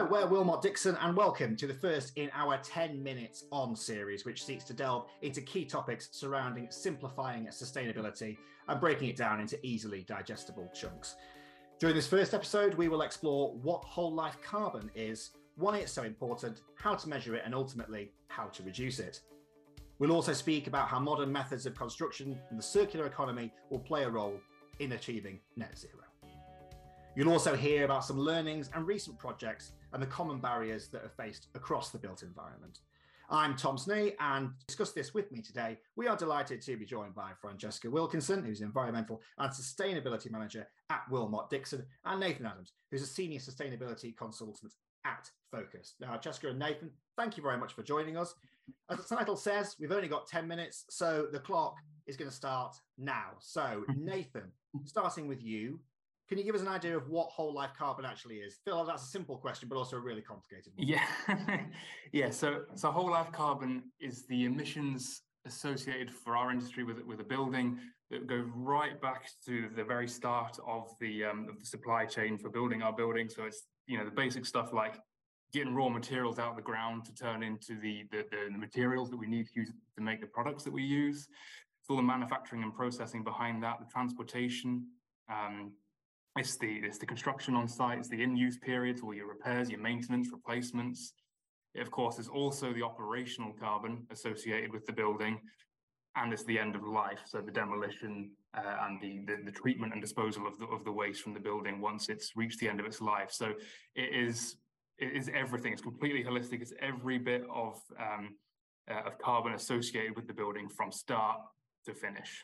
Hello, we're Wilmot Dixon and welcome to the first in our 10 Minutes On series, which seeks to delve into key topics surrounding simplifying sustainability and breaking it down into easily digestible chunks. During this first episode, we will explore what whole life carbon is, why it's so important, how to measure it, and ultimately how to reduce it. We'll also speak about how modern methods of construction and the circular economy will play a role in achieving net zero. You'll also hear about some learnings and recent projects and the common barriers that are faced across the built environment. I'm Tom Snee, and to discuss this with me today, we are delighted to be joined by Francesca Wilkinson, who's Environmental and Sustainability Manager at Wilmot Dixon, and Nathan Adams, who's a Senior Sustainability Consultant at Focus. Now, Jessica and Nathan, thank you very much for joining us. As the title says, we've only got 10 minutes, so the clock is going to start now. So, Nathan, starting with you, can you give us an idea of what whole life carbon actually is? I feel like that's a simple question, but also a really complicated one. Yeah. So whole life carbon is the emissions associated for our industry with a building that go right back to the very start of the supply chain for building our building. So it's the basic stuff like getting raw materials out of the ground to turn into the materials that we need to use to make the products that we use. It's all the manufacturing and processing behind that, the transportation. It's the construction on site, it's the in-use periods, all your repairs, your maintenance, replacements. It, of course, is also the operational carbon associated with the building, and it's the end of life, so the demolition and the treatment and disposal of the waste from the building once it's reached the end of its life. So it is everything. It's completely holistic. It's every bit of carbon associated with the building from start to finish.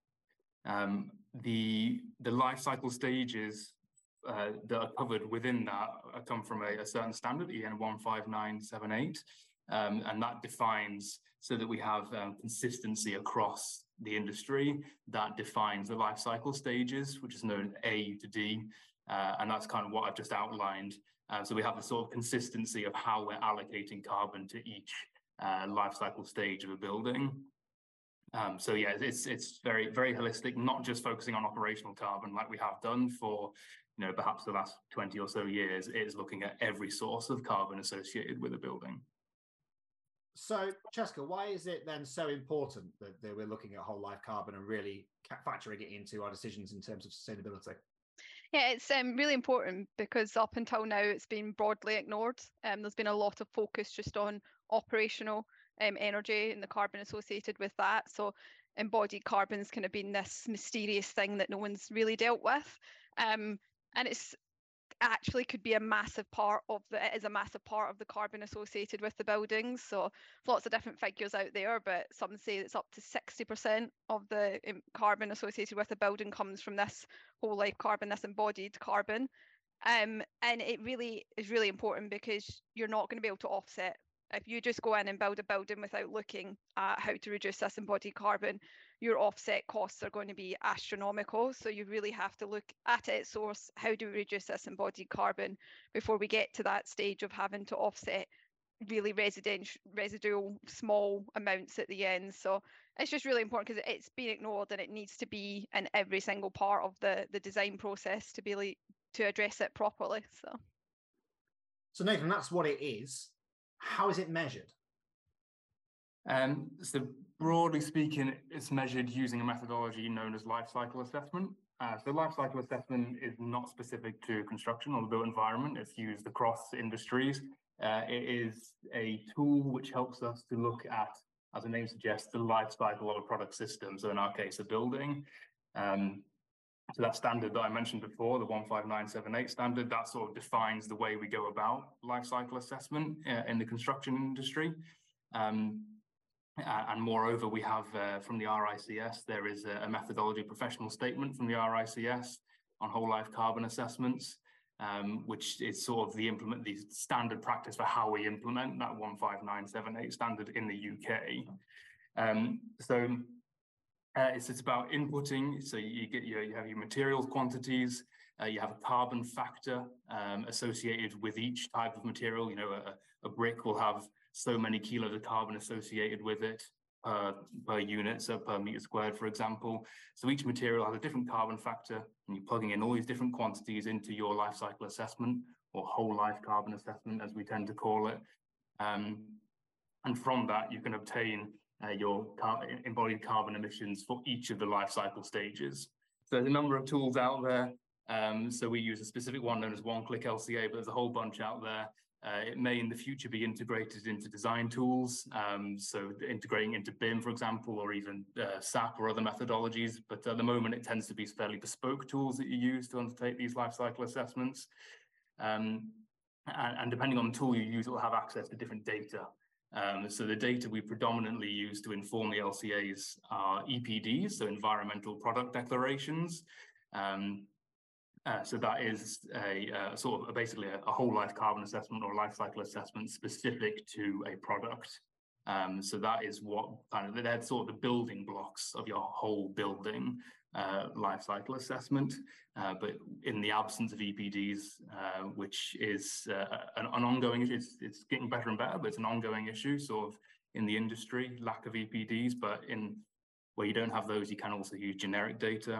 The life cycle stages that are covered within that come from a certain standard, EN 15978, and that defines so that we have consistency across the industry. That defines the life cycle stages, which is known as A to D, and that's kind of what I've just outlined. So we have the sort of consistency of how we're allocating carbon to each life cycle stage of a building. So yeah, it's very, very holistic, not just focusing on operational carbon like we have done for, perhaps the last 20 or so years. It is looking at every source of carbon associated with a building. So, Jessica, why is it then so important that we're looking at whole life carbon and really factoring it into our decisions in terms of sustainability? Yeah, it's really important because up until now it's been broadly ignored. There's been a lot of focus just on operational energy and the carbon associated with that. So embodied carbon's kind of been this mysterious thing that no one's really dealt with. And it's actually could be a massive part of the carbon associated with the buildings. So lots of different figures out there, but some say it's up to 60% of the carbon associated with the building comes from this whole life carbon, this embodied carbon. And it really is really important because you're not going to be able to offset. If you just go in and build a building without looking at how to reduce this embodied carbon, your offset costs are going to be astronomical. So you really have to look at its source. How do we reduce this embodied carbon before we get to that stage of having to offset really residual small amounts at the end? So it's just really important because it's been ignored and it needs to be in every single part of the design process to be able to address it properly. So Nathan, that's what it is. How is it measured? So broadly speaking, it's measured using a methodology known as life cycle assessment. So life cycle assessment is not specific to construction or the built environment. It's used across industries. It is a tool which helps us to look at, as the name suggests, the life cycle of a product system. So in our case, a building. So that standard that I mentioned before, the 15978 standard, that sort of defines the way we go about life cycle assessment in the construction industry. And moreover, we have from the RICS, there is a methodology professional statement from the RICS on whole life carbon assessments, which is sort of the standard practice for how we implement that 15978 standard in the UK. It's about inputting, so you have your materials quantities, you have a carbon factor associated with each type of material. A brick will have so many kilos of carbon associated with it per unit, so per meter squared, for example. So each material has a different carbon factor, and you're plugging in all these different quantities into your life cycle assessment or whole life carbon assessment, as we tend to call it. And from that, you can obtain your embodied carbon emissions for each of the life cycle stages. So there's a number of tools out there. So we use a specific one known as one-click LCA, but there's a whole bunch out there. It may in the future be integrated into design tools, so integrating into BIM, for example, or even SAP or other methodologies. But at the moment, it tends to be fairly bespoke tools that you use to undertake these life cycle assessments. And depending on the tool you use, it will have access to different data. So the data we predominantly use to inform the LCAs are EPDs, so environmental product declarations. So that is a sort of basically a whole life carbon assessment or life cycle assessment specific to a product. So that is what kind of, they're sort of the building blocks of your whole building life cycle assessment. But in the absence of EPDs, which is an ongoing issue, it's getting better and better, but it's an ongoing issue sort of in the industry, lack of EPDs, but in where you don't have those, you can also use generic data.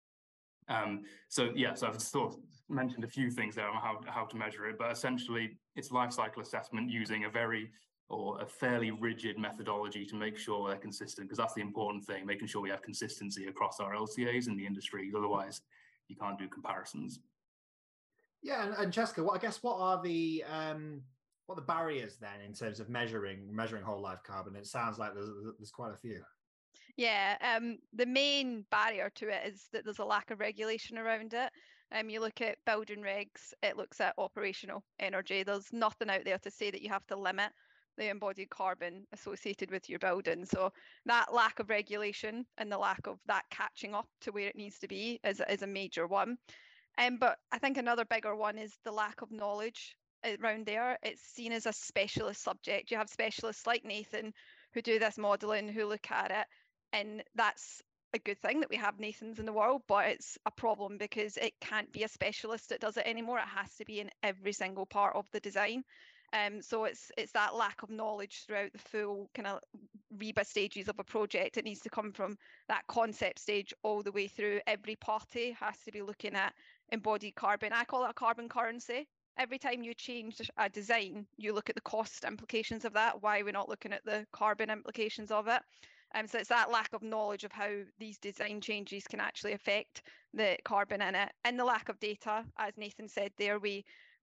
So I've sort of mentioned a few things there on how to measure it, but essentially it's life cycle assessment using a fairly rigid methodology to make sure they're consistent, because that's the important thing, making sure we have consistency across our LCAs in the industry. Otherwise, you can't do comparisons. Yeah, and Jessica, what are the barriers then in terms of measuring whole life carbon? It sounds like there's quite a few. Yeah, the main barrier to it is that there's a lack of regulation around it. You look at building regs, it looks at operational energy. There's nothing out there to say that you have to limit the embodied carbon associated with your building. So that lack of regulation and the lack of that catching up to where it needs to be is a major one. But I think another bigger one is the lack of knowledge around there. It's seen as a specialist subject. You have specialists like Nathan who do this modelling, who look at it, and that's a good thing that we have Nathans in the world, but it's a problem because it can't be a specialist that does it anymore. It has to be in every single part of the design. So it's that lack of knowledge throughout the full kind of REBA stages of a project. It needs to come from that concept stage all the way through. Every party has to be looking at embodied carbon. I call it a carbon currency. Every time you change a design, you look at the cost implications of that. Why are we not looking at the carbon implications of it? So it's that lack of knowledge of how these design changes can actually affect the carbon in it, and the lack of data. As Nathan said there, we're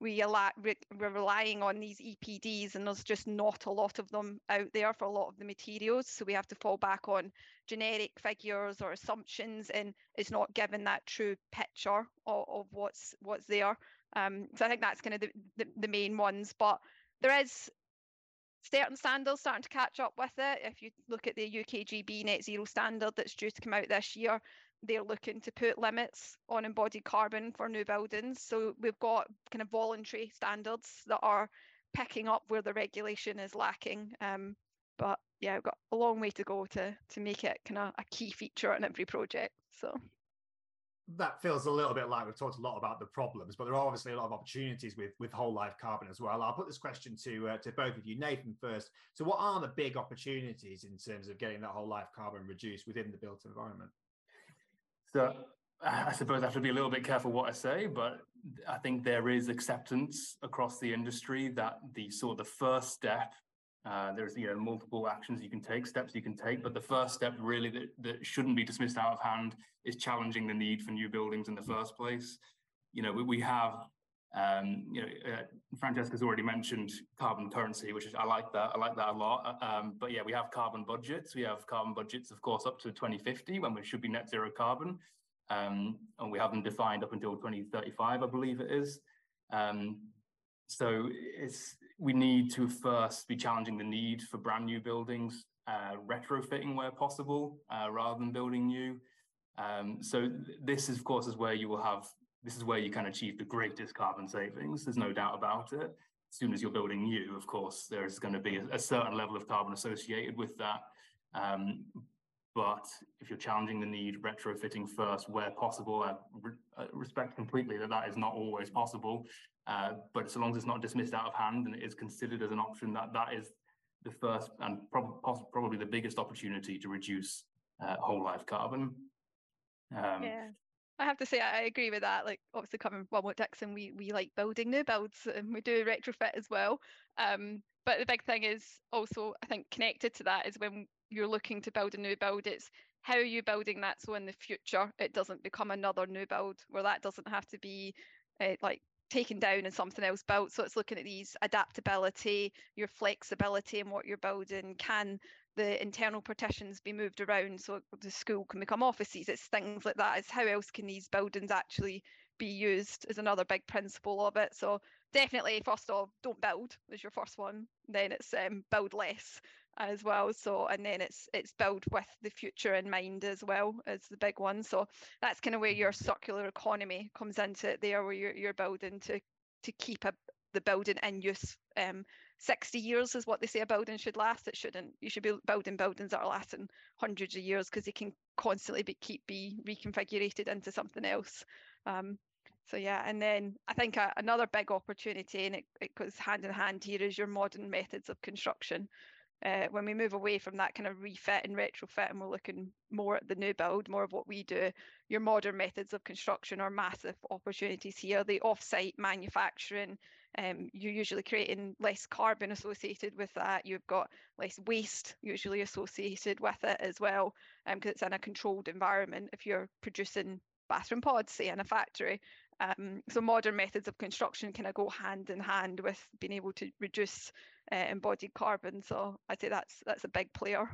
relying on these EPDs, and there's just not a lot of them out there for a lot of the materials. So we have to fall back on generic figures or assumptions, and it's not given that true picture of what's there. So I think that's kind of the main ones, but there is certain standards starting to catch up with it. If you look at the UKGB net zero standard that's due to come out this year, they're looking to put limits on embodied carbon for new buildings. So we've got kind of voluntary standards that are picking up where the regulation is lacking. But yeah, we've got a long way to go to make it kind of a key feature in every project. So that feels a little bit like we've talked a lot about the problems, but there are obviously a lot of opportunities with whole life carbon as well. I'll put this question to both of you. Nathan first. So what are the big opportunities in terms of getting that whole life carbon reduced within the built environment? So I suppose I have to be a little bit careful what I say, but I think there is acceptance across the industry that the first step, there's multiple actions you can take, steps you can take, but the first step really that shouldn't be dismissed out of hand is challenging the need for new buildings in the first place. We have Francesca's already mentioned carbon currency, which is I like that a lot. But yeah, we have carbon budgets. We have carbon budgets, of course, up to 2050 when we should be net zero carbon, and we have them defined up until 2035, I believe it is. So we need to first be challenging the need for brand new buildings, retrofitting where possible, rather than building new. So this, of course, is where you can achieve the greatest carbon savings. There's no doubt about it. As soon as you're building new, of course, there's going to be a certain level of carbon associated with that. But if you're challenging the need, retrofitting first where possible, I respect completely that is not always possible. But so long as it's not dismissed out of hand and it is considered as an option, that is the first and probably the biggest opportunity to reduce whole life carbon. Yeah. I have to say I agree with that. Like obviously coming from Wilmot Dixon, we like building new builds and we do retrofit as well. But the big thing is also I think connected to that is when you're looking to build a new build, it's how are you building that so in the future it doesn't become another new build where that doesn't have to be like taken down and something else built. So it's looking at these adaptability, your flexibility in what you're building. Can the internal partitions be moved around so the school can become offices? It's things like that. It's how else can these buildings actually be used is another big principle of it. So definitely, first off, don't build is your first one. Then it's build less as well. So and then it's build with the future in mind as well as the big one. So that's kind of where your circular economy comes into it there, where you're building to keep the building in use. 60 years is what they say a building should last. It shouldn't. You should be building buildings that are lasting hundreds of years because they can constantly be reconfigured into something else. So yeah, and then I think another big opportunity, and it goes hand in hand here, is your modern methods of construction. When we move away from that kind of refit and retrofit and we're looking more at the new build, more of what we do, your modern methods of construction are massive opportunities here. The off-site manufacturing, you're usually creating less carbon associated with that. You've got less waste usually associated with it as well, because it's in a controlled environment if you're producing bathroom pods, say, in a factory. So modern methods of construction kind of go hand in hand with being able to reduce embodied carbon. So I'd say that's a big player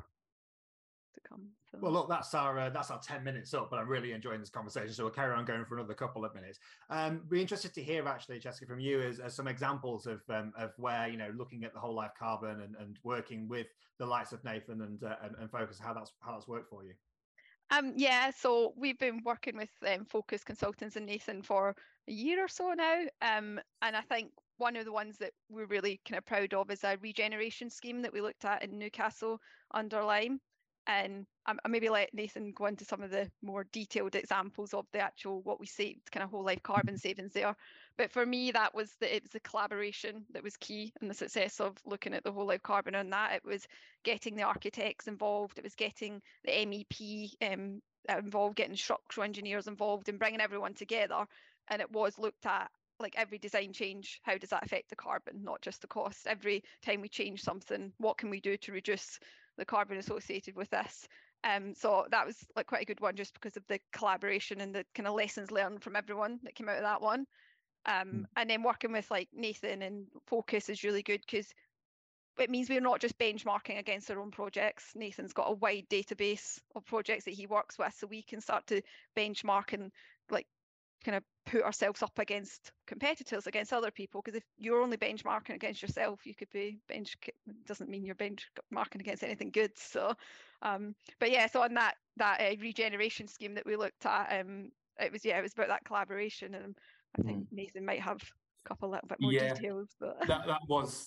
to come. So. Well, look, that's our 10 minutes up, but I'm really enjoying this conversation. So we'll carry on going for another couple of minutes. Be interested to hear actually, Jessica, from you as some examples of where, you know, looking at the whole life carbon and working with the likes of Nathan and Focus, how that's worked for you. Yeah, so we've been working with Focus Consultants and Nathan for a year or so now. And I think one of the ones that we're really kind of proud of is a regeneration scheme that we looked at in Newcastle under Lyme. And I maybe let Nathan go into some of the more detailed examples of the actual what we saved, kind of whole life carbon savings there. But for me, it was the collaboration that was key in the success of looking at the whole life carbon on that. It was getting the architects involved. It was getting the MEP involved, getting structural engineers involved and bringing everyone together. And it was looked at like every design change, how does that affect the carbon, not just the cost? Every time we change something, what can we do to reduce the carbon associated with this? So that was like quite a good one just because of the collaboration and the kind of lessons learned from everyone that came out of that one. And then working with like Nathan and Focus is really good because it means we're not just benchmarking against our own projects. Nathan's got a wide database of projects that he works with, so we can start to benchmark and like kind of put ourselves up against competitors, against other people, because if you're only benchmarking against yourself, you could be doesn't mean you're benchmarking against anything good. So but yeah, so on that regeneration scheme that we looked at, it was about that collaboration, and I think Nathan might have a couple little bit more details, but that was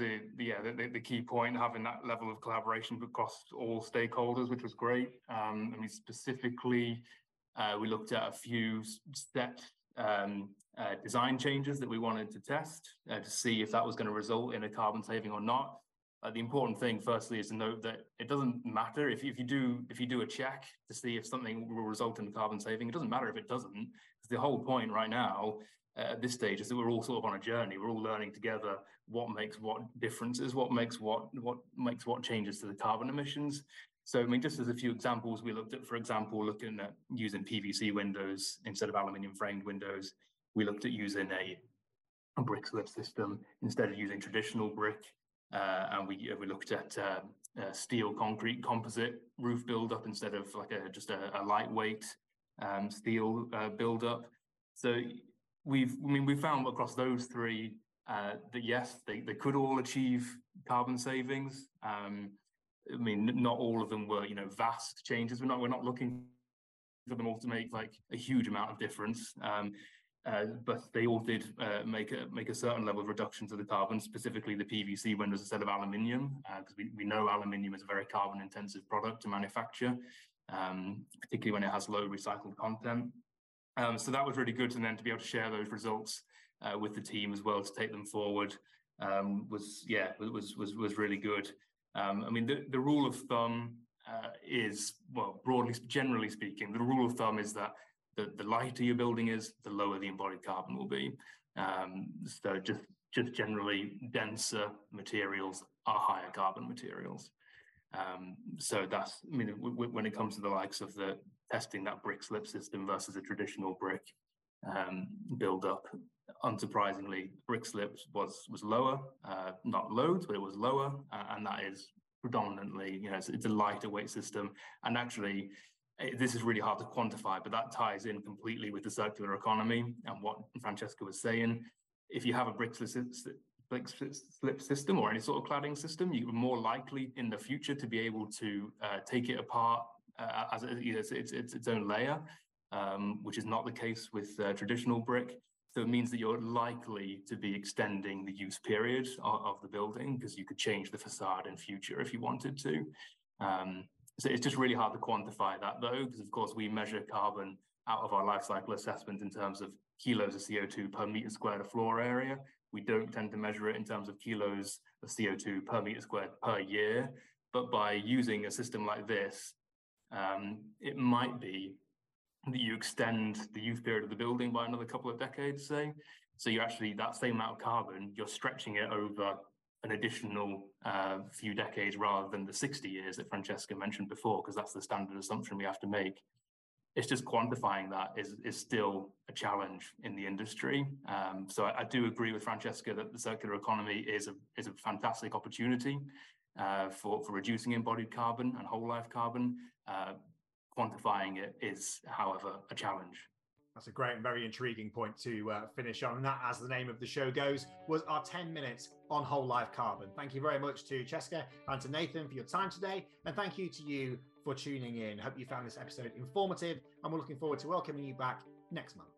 the key point, having that level of collaboration across all stakeholders, which was great. I mean, specifically we looked at a few set design changes that we wanted to test to see if that was going to result in a carbon saving or not. The important thing, firstly, is to note that it doesn't matter if you do a check to see if something will result in a carbon saving. It doesn't matter if it doesn't. Because the whole point right now at this stage is that we're all sort of on a journey. We're all learning together what makes what differences, what makes what changes to the carbon emissions. So, I mean, just as a few examples, we looked at, for example, looking at using PVC windows instead of aluminium framed windows. We looked at using a brick slip system instead of using traditional brick. And we looked at steel concrete composite roof build-up instead of like just a lightweight steel build-up. So we found across those three that yes, they could all achieve carbon savings. I mean, not all of them were, you know, vast changes. We're not looking for them all to make like a huge amount of difference. But they all did make a certain level of reduction to the carbon, specifically the PVC windows instead of aluminium, because we know aluminium is a very carbon intensive product to manufacture, particularly when it has low recycled content. So that was really good, and then to be able to share those results with the team as well to take them forward was really good. I mean, the rule of thumb is, well, generally speaking, the rule of thumb is that the lighter your building is, the lower the embodied carbon will be. So just generally denser materials are higher carbon materials. So that's, I mean, when it comes to the likes of the testing that brick slip system versus a traditional brick build up, unsurprisingly, brick slips was lower, not loads, but it was lower, and that is predominantly, it's a lighter weight system. And actually, this is really hard to quantify, but that ties in completely with the circular economy and what Francesca was saying. If you have a brick slip system or any sort of cladding system, you're more likely in the future to be able to take it apart as its own layer, which is not the case with traditional brick. So it means that you're likely to be extending the use period of the building, because you could change the facade in future if you wanted to. So it's just really hard to quantify that, though, because of course we measure carbon out of our life cycle assessment in terms of kilos of CO2 per meter squared of floor area. We don't tend to measure it in terms of kilos of CO2 per meter squared per year. But by using a system like this, it might be that you extend the use period of the building by another couple of decades, say. So you actually, that same amount of carbon, you're stretching it over an additional few decades rather than the 60 years that Francesca mentioned before, because that's the standard assumption we have to make. It's just quantifying that is still a challenge in the industry. So I do agree with Francesca that the circular economy is a fantastic opportunity for reducing embodied carbon and whole life carbon. Quantifying it is, however, a challenge. That's a great and very intriguing point to finish on. And that, as the name of the show goes, was our 10 minutes on whole life carbon. Thank you very much to Cheska and to Nathan for your time today. And thank you to you for tuning in. Hope you found this episode informative, and we're looking forward to welcoming you back next month.